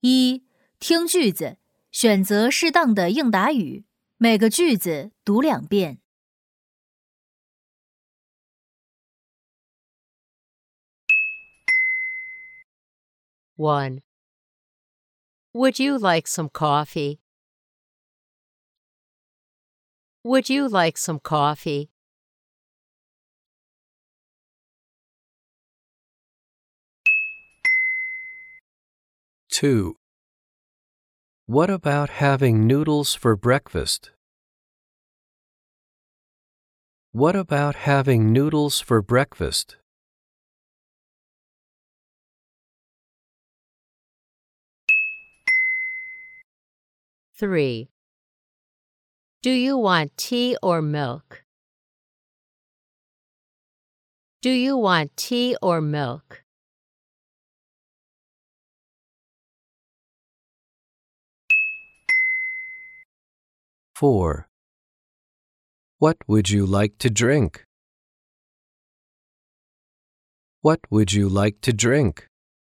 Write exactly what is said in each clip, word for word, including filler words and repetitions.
一、听句子，选择适当的应答语，每个句子读两遍。 one. Would you like some coffee? Would you like some coffee? two. What about having noodles for breakfast? What about having noodles for breakfast? three. Do you want tea or milk? Do you want tea or milk? four. What would you like to drink? What would you like to drink?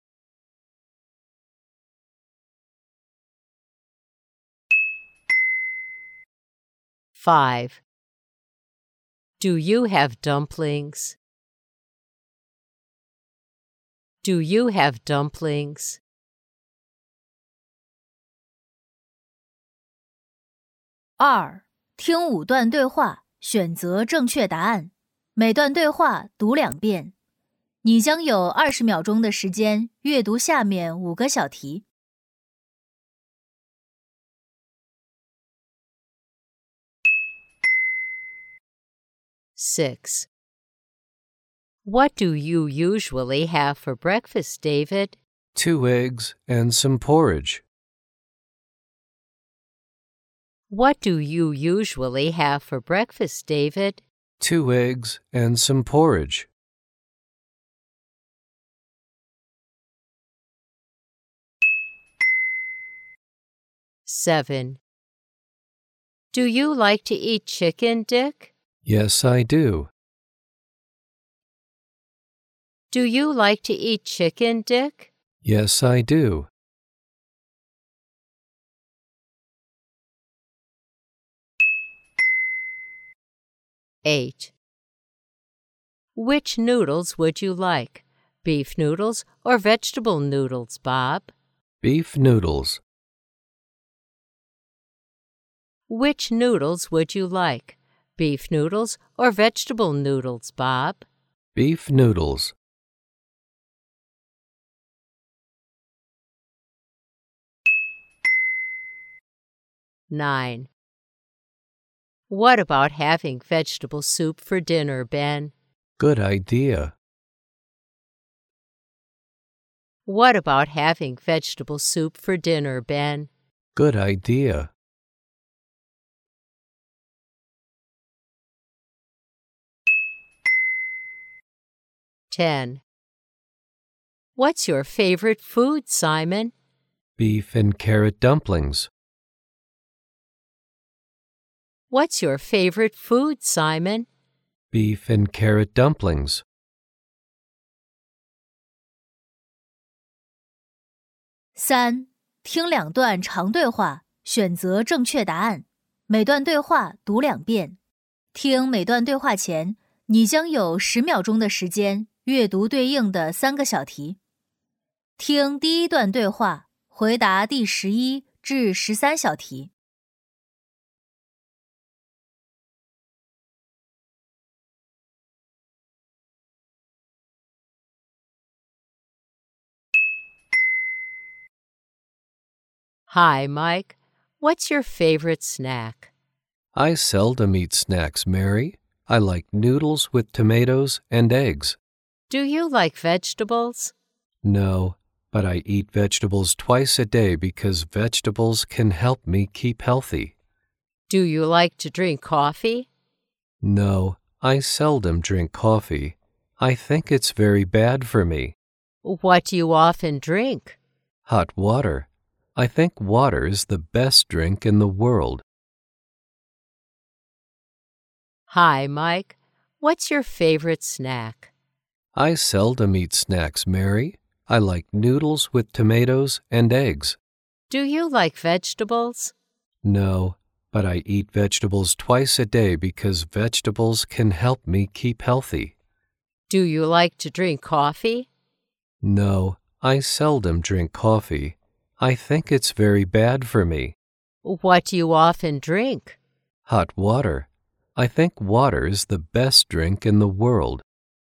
five. Do you have dumplings? Do you have dumplings? 二、听五段对话，选择正确答案，每段对话读两遍。你将有二十秒钟的时间阅读下面五个小题。 six. What do you usually have for breakfast, David? Two eggs and some porridge. What do you usually have for breakfast, David? Two eggs and some porridge. seven. Do you like to eat chicken, Dick? Yes, I do. Do you like to eat chicken, Dick? Yes, I do. eight. Which noodles would you like? Beef noodles or vegetable noodles, Bob? Beef noodles. Which noodles would you like? Beef noodles or vegetable noodles, Bob? Beef noodles. nine. What about having vegetable soup for dinner, Ben? Good idea. What about having vegetable soup for dinner, Ben? Good idea. ten. What's your favorite food, Simon? Beef and carrot dumplings. What's your favorite food, Simon? Beef and carrot dumplings. 三、听两段长对话，选择正确答案，每段对话读两遍。听每段对话前，你将有十秒钟的时间阅读对应的三个小题。听第一段对话，回答第十一至十三小题。 Hi, Mike. What's your favorite snack? I seldom eat snacks, Mary. I like noodles with tomatoes and eggs. Do you like vegetables? No, but I eat vegetables twice a day because vegetables can help me keep healthy. Do you like to drink coffee? No, I seldom drink coffee. I think it's very bad for me. What do you often drink? Hot water. I think water is the best drink in the world. Hi, Mike. What's your favorite snack? I seldom eat snacks, Mary. I like noodles with tomatoes and eggs. Do you like vegetables? No, but I eat vegetables twice a day because vegetables can help me keep healthy. Do you like to drink coffee? No, I seldom drink coffee. I think it's very bad for me. What do you often drink? Hot water. I think water is the best drink in the world.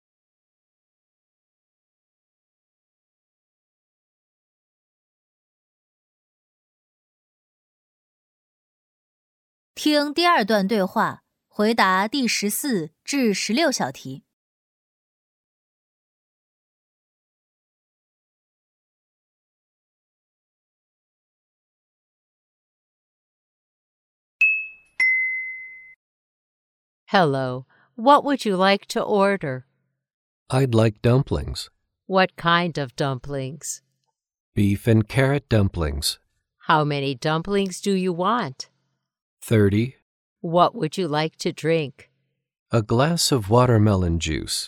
听第二段对话，回答第十四至十六小题。 Hello. What would you like to order? I'd like dumplings. What kind of dumplings? Beef and carrot dumplings. How many dumplings do you want? Thirty. What would you like to drink? A glass of watermelon juice.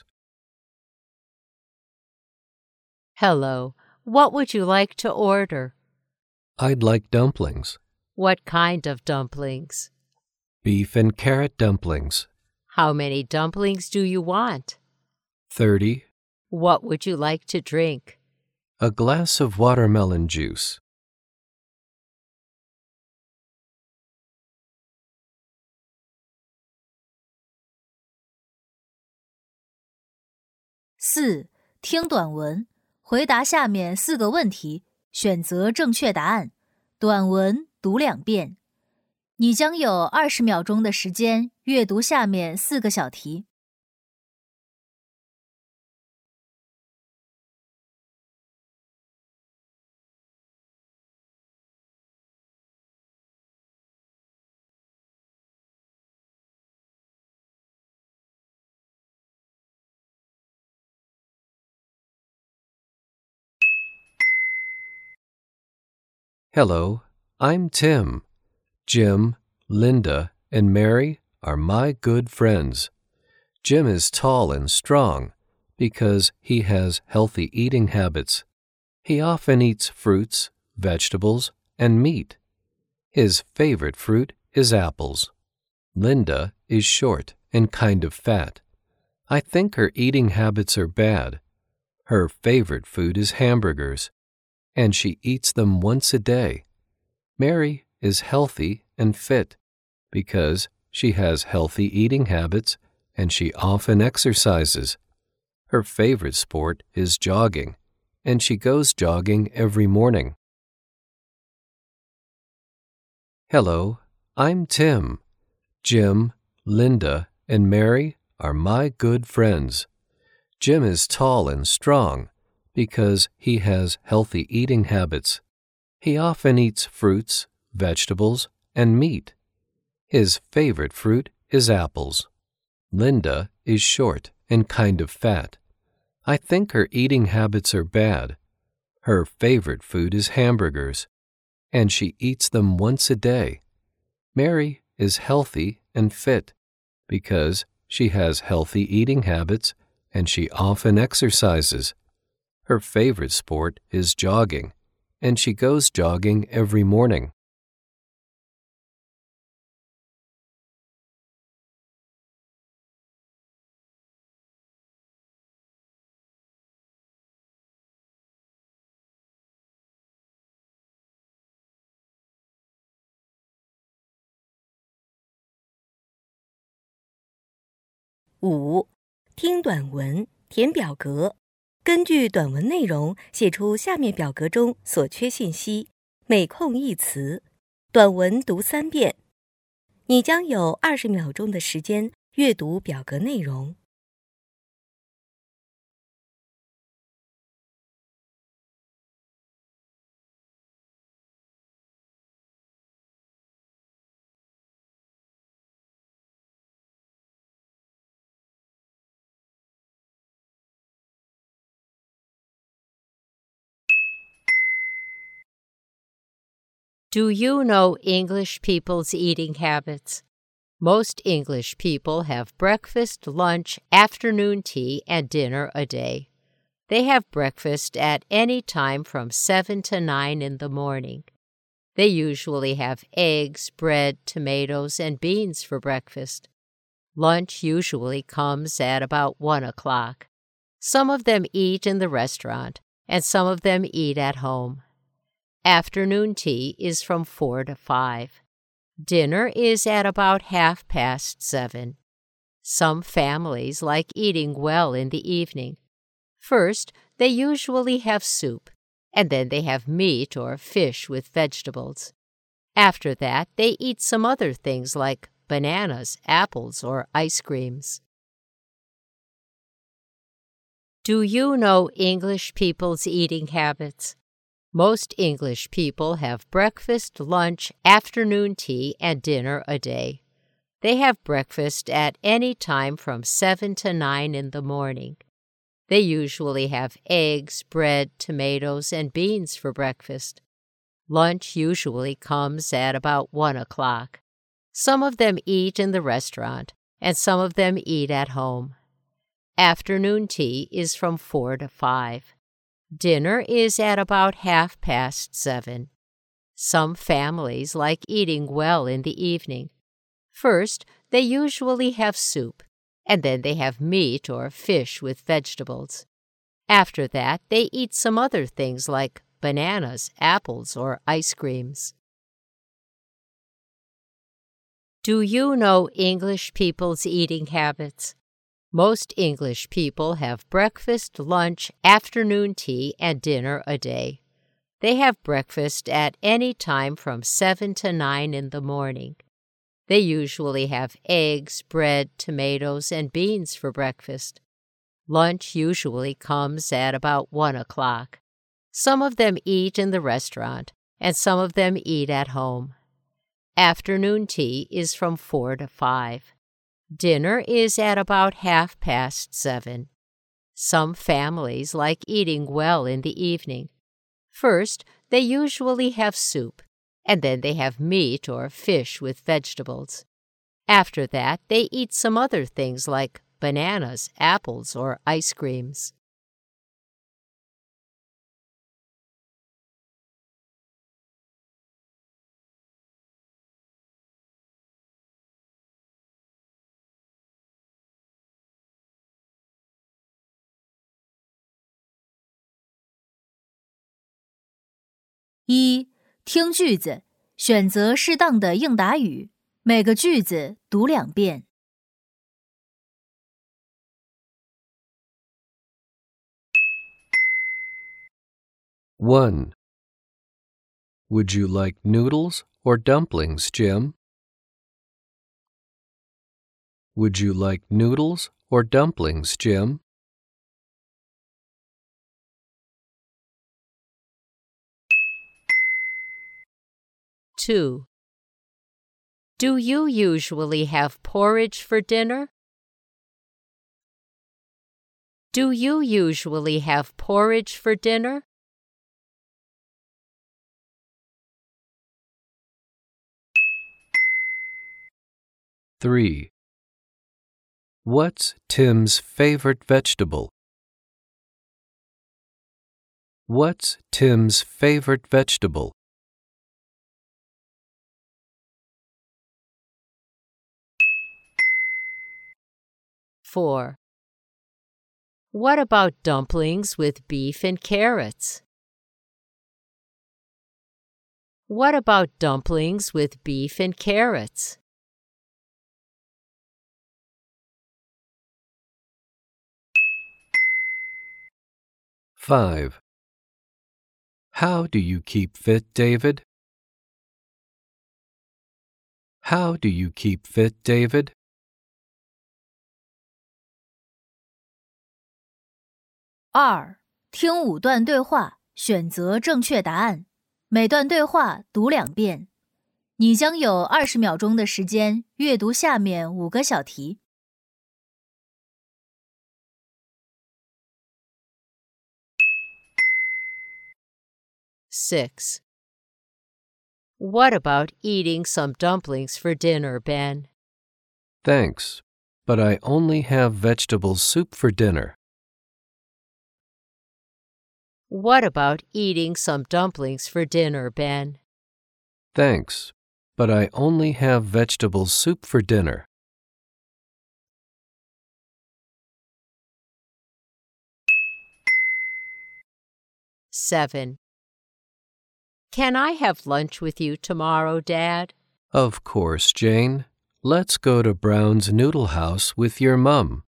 Hello. What would you like to order? I'd like dumplings. What kind of dumplings? Beef and carrot dumplings. How many dumplings do you want? Thirty. What would you like to drink? A glass of watermelon juice. 四、听短文，回答下面四个问题，选择正确答案。短文读两遍。你将有二十秒钟的时间阅读下面四个小题。 Hello, I'm Tim. Jim, Linda, and Mary are my good friends. Jim is tall and strong because he has healthy eating habits. He often eats fruits, vegetables, and meat. His favorite fruit is apples. Linda is short and kind of fat. I think her eating habits are bad. Her favorite food is hamburgers, and she eats them once a day. Mary is healthy and fit because she has healthy eating habits and she often exercises. Her favorite sport is jogging, and she goes jogging every morning. Hello, I'm Tim. Jim, Linda, and Mary are my good friends. Jim is tall and strong because he has healthy eating habits. He often eats fruits, vegetables, and meat. His favorite fruit is apples. Linda is short and kind of fat. I think her eating habits are bad. Her favorite food is hamburgers, and she eats them once a day. Mary is healthy and fit because she has healthy eating habits and she often exercises. Her favorite sport is jogging, and she goes jogging every morning. "五、听短文，填表格。根据短文内容写出下面表格中所缺信息，每空一词。短文读三遍。你将有二十秒钟的时间阅读表格内容。 Do you know English people's eating habits? Most English people have breakfast, lunch, afternoon tea, and dinner a day. They have breakfast at any time from seven to nine in the morning. They usually have eggs, bread, tomatoes, and beans for breakfast. Lunch usually comes at about one o'clock. Some of them eat in the restaurant, and some of them eat at home. Afternoon tea is from four to five. Dinner is at about half past seven. Some families like eating well in the evening. First, they usually have soup, and then they have meat or fish with vegetables. After that, they eat some other things like bananas, apples, or ice creams. Do you know English people's eating habits? Most English people have breakfast, lunch, afternoon tea, and dinner a day. They have breakfast at any time from seven to nine in the morning. They usually have eggs, bread, tomatoes, and beans for breakfast. Lunch usually comes at about one o'clock. Some of them eat in the restaurant, and some of them eat at home. Afternoon tea is from four to five. Dinner is at about half past seven. Some families like eating well in the evening. First, they usually have soup, and then they have meat or fish with vegetables. After that, they eat some other things like bananas, apples, or ice creams. Do you know English people's eating habits? Most English people have breakfast, lunch, afternoon tea, and dinner a day. They have breakfast at any time from seven to nine in the morning. They usually have eggs, bread, tomatoes, and beans for breakfast. Lunch usually comes at about one o'clock. Some of them eat in the restaurant, and some of them eat at home. Afternoon tea is from four to five. Dinner is at about half past seven. Some families like eating well in the evening. First, they usually have soup, and then they have meat or fish with vegetables. After that, they eat some other things like bananas, apples, or ice creams. 一、听句子，选择适当的应答语，每个句子读两遍。 one. Would you like noodles or dumplings, Jim? Would you like noodles or dumplings, Jim? Two. Do you usually have porridge for dinner? Do you usually have porridge for dinner? three. What's Tim's favorite vegetable? What's Tim's favorite vegetable? Four. What about dumplings with beef and carrots? What about dumplings with beef and carrots? five. How do you keep fit, David? How do you keep fit, David? 二、听五段对话，选择正确答案。每段对话读两遍。你将有二十秒钟的时间阅读下面五个小题。 Six. What about eating some dumplings for dinner, Ben? Thanks, but I only have vegetable soup for dinner. What about eating some dumplings for dinner, Ben? Thanks, but I only have vegetable soup for dinner. Seven. Can I have lunch with you tomorrow, Dad? Of course, Jane. Let's go to Brown's Noodle House with your mum.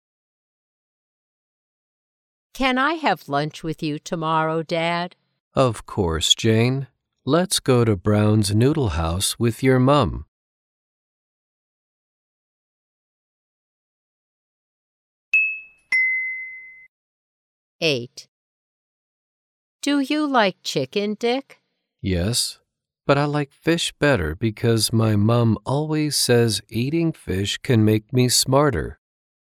Can I have lunch with you tomorrow, Dad? Of course, Jane. Let's go to Brown's Noodle House with your mum. Eight. Do you like chicken, Dick? Yes, but I like fish better because my mum always says eating fish can make me smarter.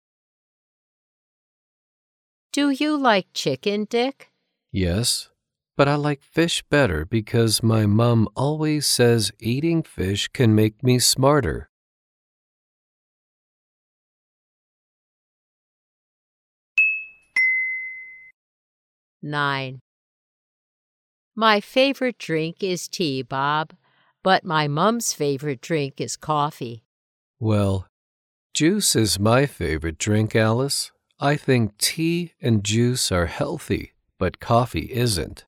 Do you like chicken, Dick? Yes, but I like fish better because my mum always says eating fish can make me smarter. Nine. My favorite drink is tea, Bob, but my mom's favorite drink is coffee. Well, juice is my favorite drink, Alice. I think tea and juice are healthy, but coffee isn't.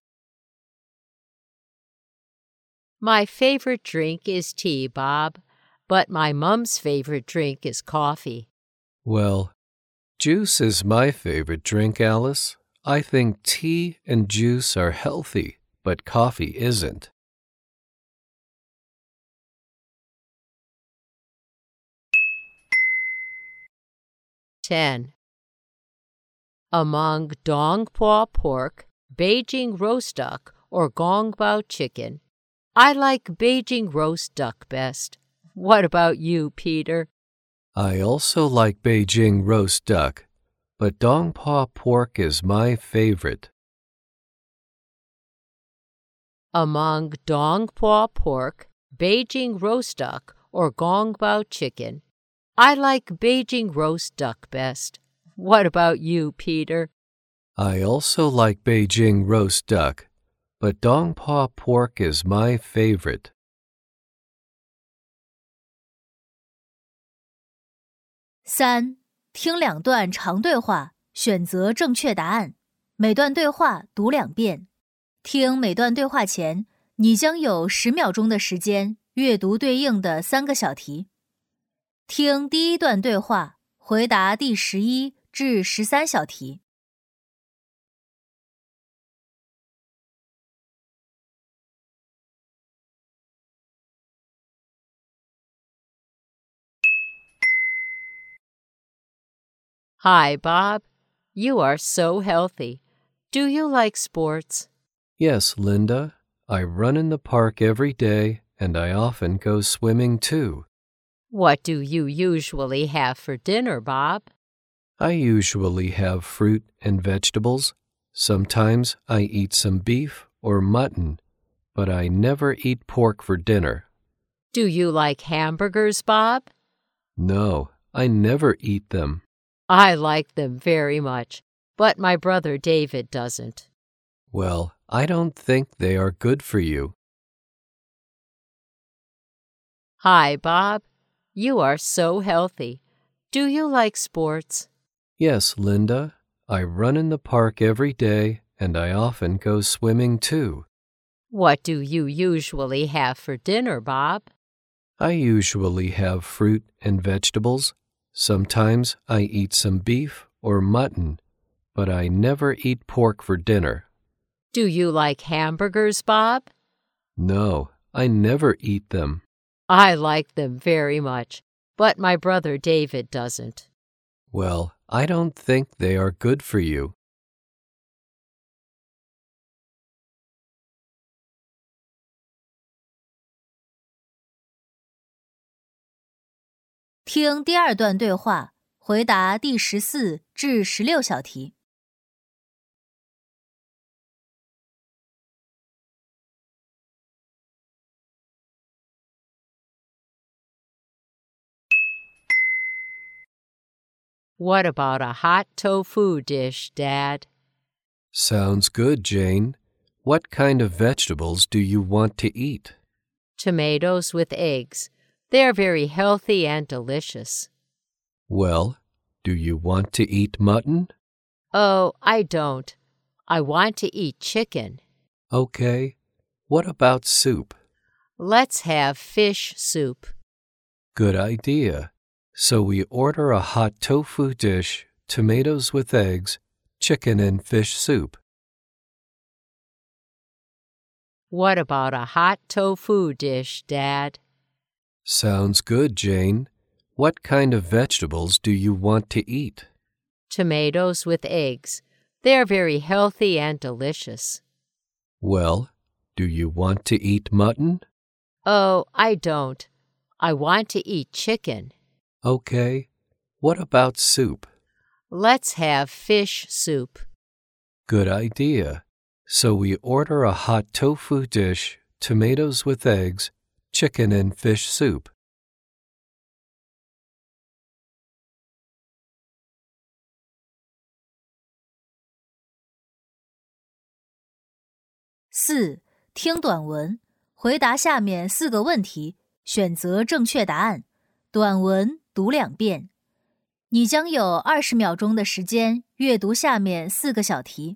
My favorite drink is tea, Bob, but my mom's favorite drink is coffee. Well, juice is my favorite drink, Alice. I think tea and juice are healthy, but coffee isn't. Ten. Among dong paw pork, Beijing roast duck, or gong bao chicken, I like Beijing roast duck best. What about you, Peter? I also like Beijing roast duck, but dong paw pork is my favorite. Among dong paw pork, Beijing roast duck, or gong bao chicken, I like Beijing roast duck best. What about you, Peter? I also like Beijing roast duck, but dong paw pork is my favorite. 三、听两段长对话，选择正确答案。每段对话读两遍。听每段对话前，你将有十秒钟的时间阅读对应的三个小题。听第一段对话，回答第十一至十三小题。 Hi, Bob. You are so healthy. Do you like sports? Yes, Linda. I run in the park every day, and I often go swimming too. What do you usually have for dinner, Bob? I usually have fruit and vegetables. Sometimes I eat some beef or mutton, but I never eat pork for dinner. Do you like hamburgers, Bob? No, I never eat them. I like them very much, but my brother David doesn't. Well, I don't think they are good for you. Hi, Bob. You are so healthy. Do you like sports? Yes, Linda. I run in the park every day, and I often go swimming too. What do you usually have for dinner, Bob? I usually have fruit and vegetables. Sometimes I eat some beef or mutton, but I never eat pork for dinner. Do you like hamburgers, Bob? No, I never eat them. I like them very much, but my brother David doesn't. Well, I don't think they are good for you. “听第二段对话，回答第十四至十六小题。 What about a hot tofu dish, Dad? Sounds good, Jane. What kind of vegetables do you want to eat? Tomatoes with eggs. They are very healthy and delicious. Well, do you want to eat mutton? Oh, I don't. I want to eat chicken. Okay. What about soup? Let's have fish soup. Good idea. So we order a hot tofu dish, tomatoes with eggs, chicken and fish soup. What about a hot tofu dish, Dad? Sounds good, Jane. What kind of vegetables do you want to eat? Tomatoes with eggs. They are very healthy and delicious. Well, do you want to eat mutton? Oh, I don't. I want to eat chicken. Okay. What about soup? Let's have fish soup. Good idea. So we order a hot tofu dish, tomatoes with eggs, chicken and fish soup. 四、听短文，回答下面四个问题，选择正确答案。短文读两遍。你将有二十秒钟的时间阅读下面四个小题。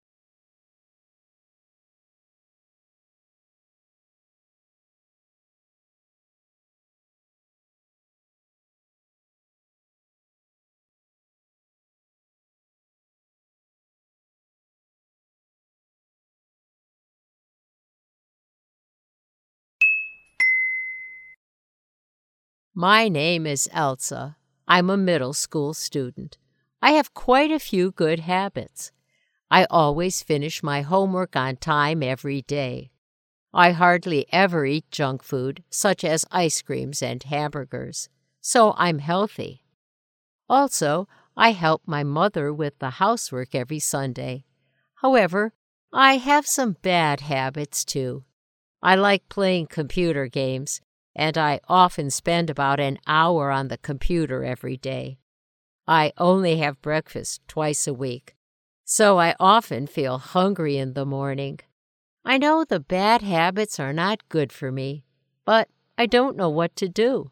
My name is Elsa. I'm a middle school student. I have quite a few good habits. I always finish my homework on time every day. I hardly ever eat junk food, such as ice creams and hamburgers, so I'm healthy. Also, I help my mother with the housework every Sunday. However, I have some bad habits too. I like playing computer games, and I often spend about an hour on the computer every day. I only have breakfast twice a week, so I often feel hungry in the morning. I know the bad habits are not good for me, but I don't know what to do.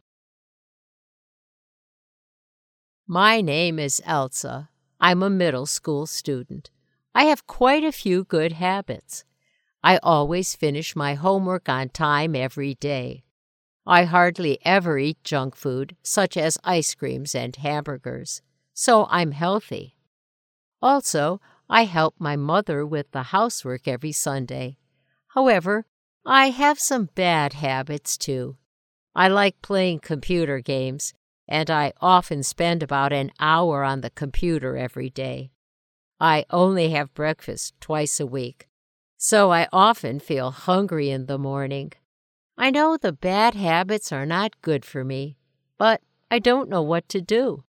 My name is Elsa. I'm a middle school student. I have quite a few good habits. I always finish my homework on time every day. I hardly ever eat junk food, such as ice creams and hamburgers, so I'm healthy. Also, I help my mother with the housework every Sunday. However, I have some bad habits too. I like playing computer games, and I often spend about an hour on the computer every day. I only have breakfast twice a week, so I often feel hungry in the morning. I know the bad habits are not good for me, but I don't know what to do.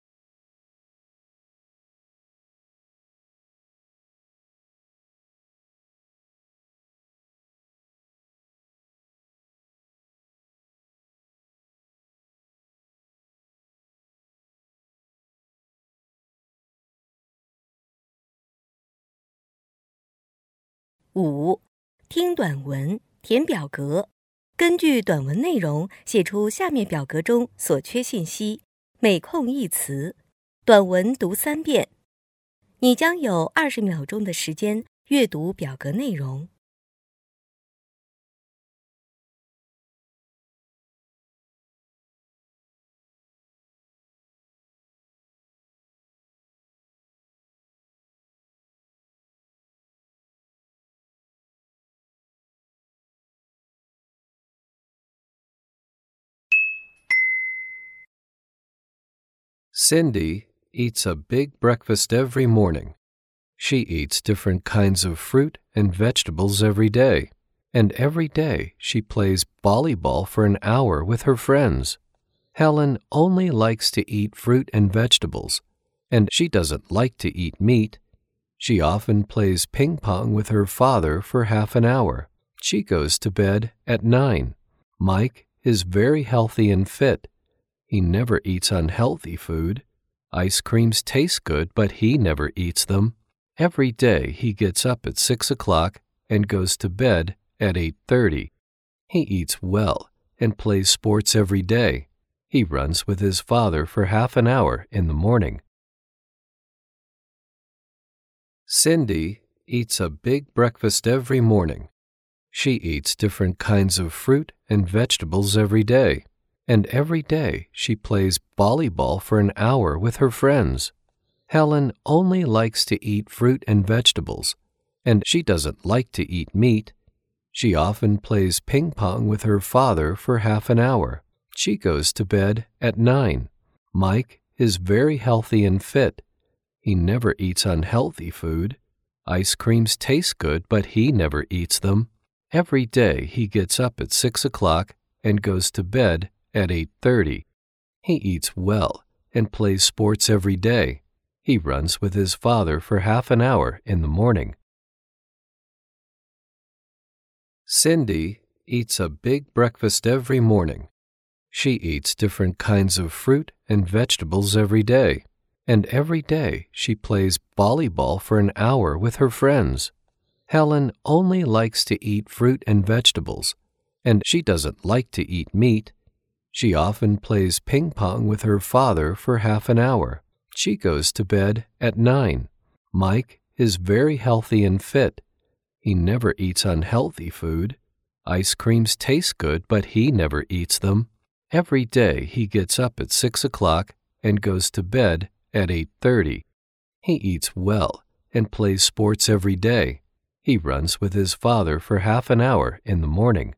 (五) 听短文，填表格。根据短文内容写出下面表格中所缺信息，每空一词。短文读三遍。你将有二十秒钟的时间阅读表格内容。 Cindy eats a big breakfast every morning. She eats different kinds of fruit and vegetables every day, and every day she plays volleyball for an hour with her friends. Helen only likes to eat fruit and vegetables, and she doesn't like to eat meat. She often plays ping pong with her father for half an hour. She goes to bed at nine. Mike is very healthy and fit. He never eats unhealthy food. Ice creams taste good, but he never eats them. Every day he gets up at six o'clock and goes to bed at eight thirty. He eats well and plays sports every day. He runs with his father for half an hour in the morning. Cindy eats a big breakfast every morning. She eats different kinds of fruit and vegetables every day. And every day she plays volleyball for an hour with her friends. Helen only likes to eat fruit and vegetables, and she doesn't like to eat meat. She often plays ping pong with her father for half an hour. She goes to bed at nine. Mike is very healthy and fit. He never eats unhealthy food. Ice creams taste good, but he never eats them. Every day he gets up at six o'clock and goes to bed at eight thirty. He eats well and plays sports every day. He runs with his father for half an hour in the morning. Cindy eats a big breakfast every morning. She eats different kinds of fruit and vegetables every day. And every day she plays volleyball for an hour with her friends. Helen only likes to eat fruit and vegetables, and she doesn't like to eat meat. She often plays ping pong with her father for half an hour. She goes to bed at nine. Mike is very healthy and fit. He never eats unhealthy food. Ice creams taste good, but he never eats them. Every day he gets up at six o'clock and goes to bed at eight thirty. He eats well and plays sports every day. He runs with his father for half an hour in the morning.